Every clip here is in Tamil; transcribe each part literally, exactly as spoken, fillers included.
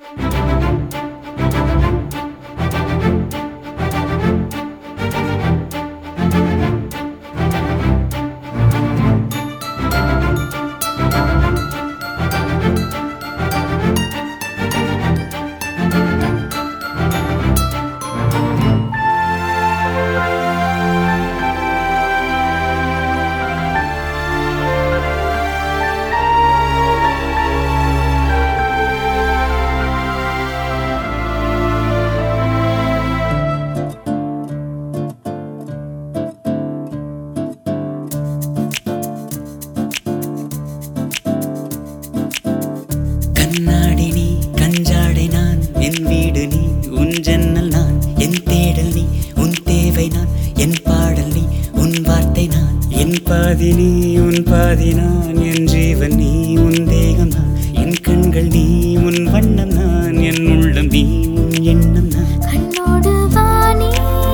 கண்ணாடி நீ கஞ்சாடை நான் என் வீடு நீ உன் ஜன்னல் நான் என் தேடல் நீ உன் தேவை நான் என் பாடல் நீ உன் வார்த்தை நான் என் பாதி நீ உன் பாதி நான் என் ஜீவன் நீ உன் தேகம் நான் என் கண்கள் நீ உன் வண்ணம் நான் என் உள்ளம் நீ உன் எண்ணம் நான் கண்ணோடு வாணி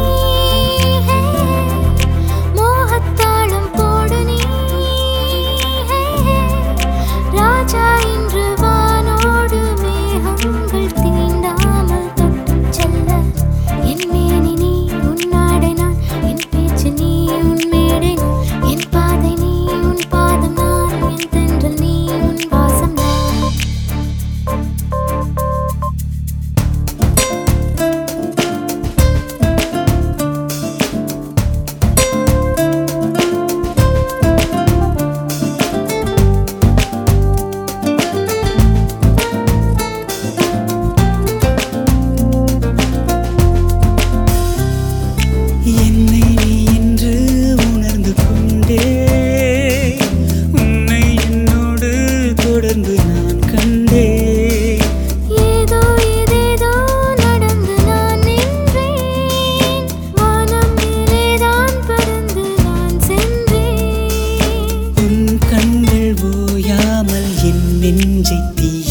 மோகத்தாளம் போடு நீ ராஜா இன்று வானோடு மேகங்கள் தீண்டாமல் தொட்டுச் செல்ல என் மேனி நீ உன் நாடை நான் என் பேச்சு நீ உன் மேடை நான் என் பாதை நீ உன் பாதம் நான் என் தென்றல் நீ உன் வாசம் நான் என்னை நீ என்று உணர்ந்து கொண்டே உன்னை என்னோடு தொடர்ந்து நான் கண்டே ஏதோ ஏதேதோ நடந்து நான் நின்றேன் வானம் மேலேதான் பறந்து நான் சென்றேன் உன் கண்கள் ஓயாமல் என் நெஞ்சை தீ